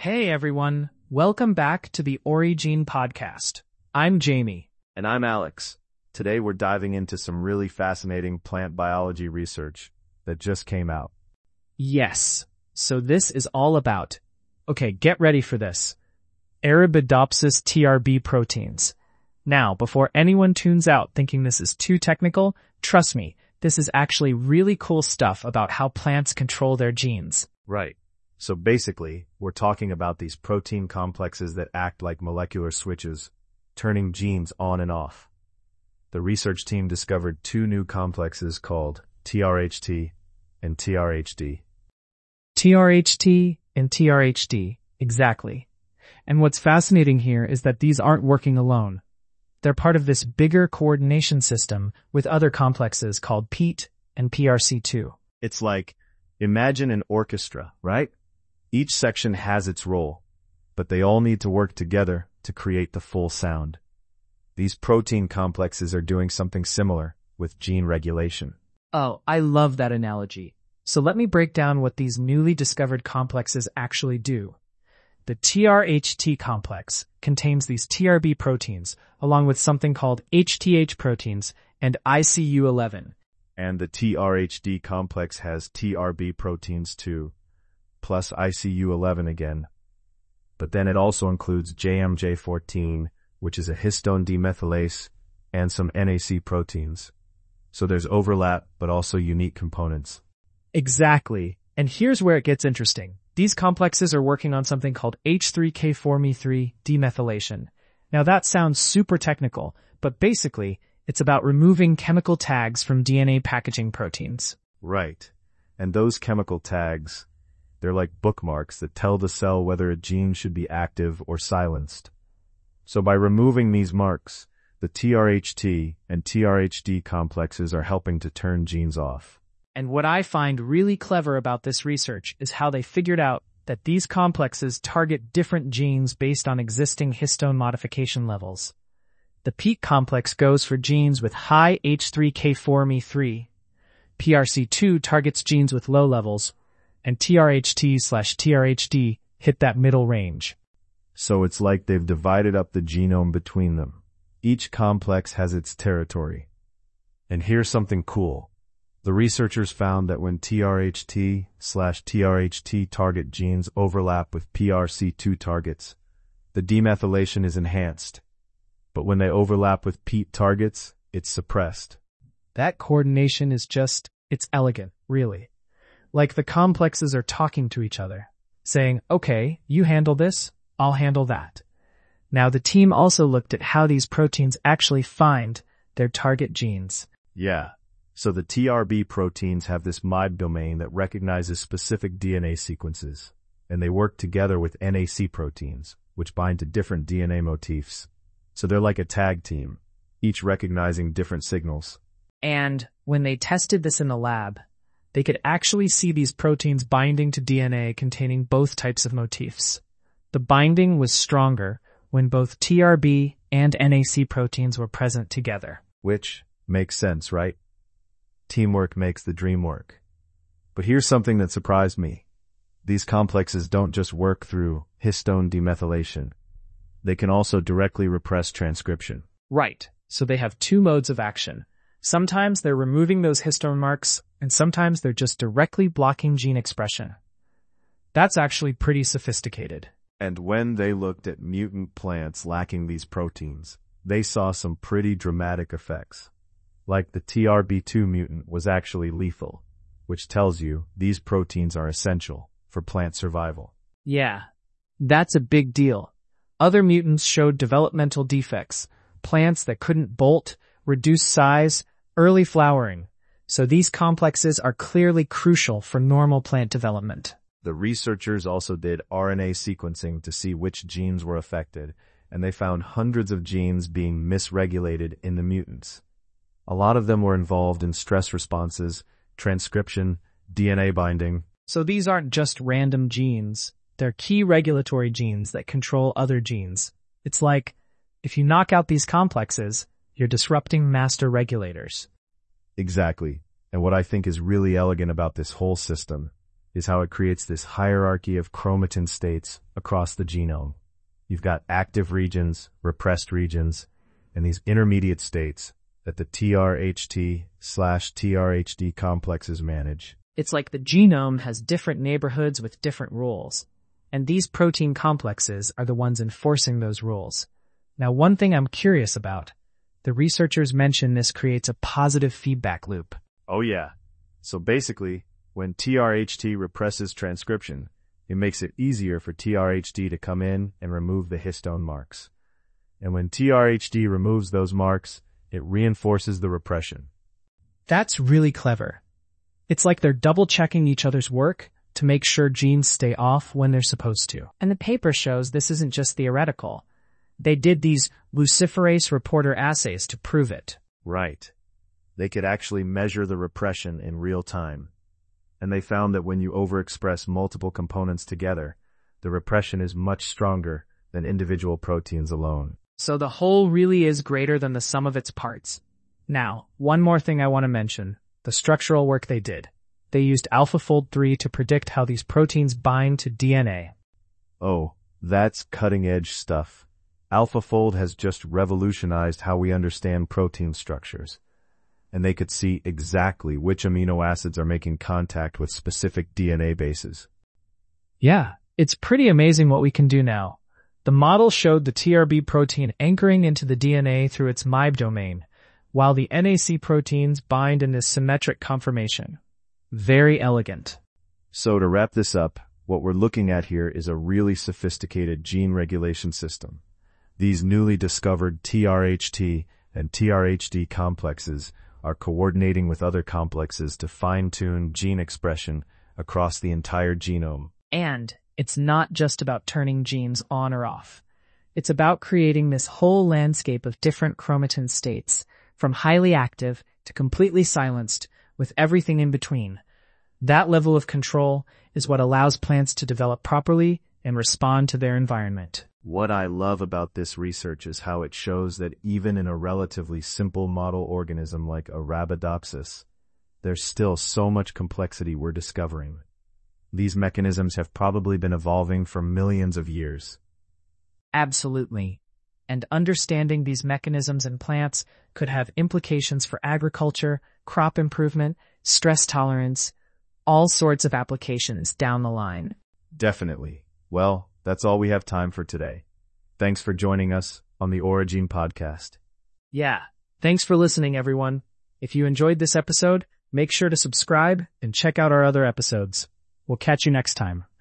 Hey everyone, welcome back to the Origene podcast. I'm Jamie. And I'm Alex. Today we're diving into some really fascinating plant biology research that just came out. Yes, so this is all about, get ready for this, Arabidopsis TRB proteins. Now, before anyone tunes out thinking this is too technical, trust me, this is actually really cool stuff about how plants control their genes. Right. So basically, we're talking about these protein complexes that act like molecular switches, turning genes on and off. The research team discovered two new complexes called TRHT and TRHD. TRHT and TRHD, exactly. And what's fascinating here is that these aren't working alone. They're part of this bigger coordination system with other complexes called PEAT and PRC2. It's like, imagine an orchestra, right? Each section has its role, but they all need to work together to create the full sound. These protein complexes are doing something similar with gene regulation. Oh, I love that analogy. So let me break down what these newly discovered complexes actually do. The TRHT complex contains these TRB proteins, along with something called HTH proteins and ICU11. And the TRHD complex has TRB proteins too, plus ICU11 again. But then it also includes JMJ14, which is a histone demethylase, and some NAC proteins. So there's overlap, but also unique components. Exactly. And here's where it gets interesting. These complexes are working on something called H3K4Me3 demethylation. Now that sounds super technical, but basically, it's about removing chemical tags from DNA packaging proteins. Right. And those chemical tags, they're like bookmarks that tell the cell whether a gene should be active or silenced. So by removing these marks, the TRHT and TRHD complexes are helping to turn genes off. And what I find really clever about this research is how they figured out that these complexes target different genes based on existing histone modification levels. The PEAT complex goes for genes with high H3K4Me3. PRC2 targets genes with low levels, and TRHT/TRHD hit that middle range. So it's like they've divided up the genome between them. Each complex has its territory. And here's something cool. The researchers found that when TRHT/TRHT target genes overlap with PRC2 targets, the demethylation is enhanced. But when they overlap with PEAT targets, it's suppressed. That coordination is it's elegant, really. Like the complexes are talking to each other, saying, okay, you handle this, I'll handle that. Now the team also looked at how these proteins actually find their target genes. Yeah. So the TRB proteins have this MIB domain that recognizes specific DNA sequences, and they work together with NAC proteins, which bind to different DNA motifs. So they're like a tag team, each recognizing different signals. And when they tested this in the lab, they could actually see these proteins binding to DNA containing both types of motifs. The binding was stronger when both TRB and NAC proteins were present together. Which makes sense, right? Teamwork makes the dream work. But here's something that surprised me. These complexes don't just work through histone demethylation. They can also directly repress transcription. Right. So they have two modes of action. Sometimes they're removing those histone marks, and sometimes they're just directly blocking gene expression. That's actually pretty sophisticated. And when they looked at mutant plants lacking these proteins, they saw some pretty dramatic effects. Like the TRB2 mutant was actually lethal, which tells you these proteins are essential for plant survival. Yeah, that's a big deal. Other mutants showed developmental defects, plants that couldn't bolt, reduce size, early flowering. So these complexes are clearly crucial for normal plant development. The researchers also did RNA sequencing to see which genes were affected, and they found hundreds of genes being misregulated in the mutants. A lot of them were involved in stress responses, transcription, DNA binding. So these aren't just random genes. They're key regulatory genes that control other genes. It's like, if you knock out these complexes, you're disrupting master regulators. Exactly. And what I think is really elegant about this whole system is how it creates this hierarchy of chromatin states across the genome. You've got active regions, repressed regions, and these intermediate states that the TRHT/TRHD complexes manage. It's like the genome has different neighborhoods with different rules, and these protein complexes are the ones enforcing those rules. Now, one thing I'm curious about, the researchers mention this creates a positive feedback loop. Oh yeah. So basically, when TRHT represses transcription, it makes it easier for TRHD to come in and remove the histone marks. And when TRHD removes those marks, it reinforces the repression. That's really clever. It's like they're double-checking each other's work to make sure genes stay off when they're supposed to. And the paper shows this isn't just theoretical. They did these luciferase reporter assays to prove it. Right. They could actually measure the repression in real time. And they found that when you overexpress multiple components together, the repression is much stronger than individual proteins alone. So the whole really is greater than the sum of its parts. Now, one more thing I want to mention, the structural work they did. They used AlphaFold 3 to predict how these proteins bind to DNA. Oh, that's cutting-edge stuff. AlphaFold has just revolutionized how we understand protein structures. And they could see exactly which amino acids are making contact with specific DNA bases. Yeah, it's pretty amazing what we can do now. The model showed the TRB protein anchoring into the DNA through its MIB domain, while the NAC proteins bind in this symmetric conformation. Very elegant. So to wrap this up, what we're looking at here is a really sophisticated gene regulation system. These newly discovered TRHT and TRHD complexes are coordinating with other complexes to fine-tune gene expression across the entire genome. And it's not just about turning genes on or off. It's about creating this whole landscape of different chromatin states, from highly active to completely silenced, with everything in between. That level of control is what allows plants to develop properly and respond to their environment. What I love about this research is how it shows that even in a relatively simple model organism like Arabidopsis, there's still so much complexity we're discovering. These mechanisms have probably been evolving for millions of years. Absolutely. And understanding these mechanisms in plants could have implications for agriculture, crop improvement, stress tolerance, all sorts of applications down the line. Definitely. Well, that's all we have time for today. Thanks for joining us on the Origene Podcast. Yeah, thanks for listening, everyone. If you enjoyed this episode, make sure to subscribe and check out our other episodes. We'll catch you next time.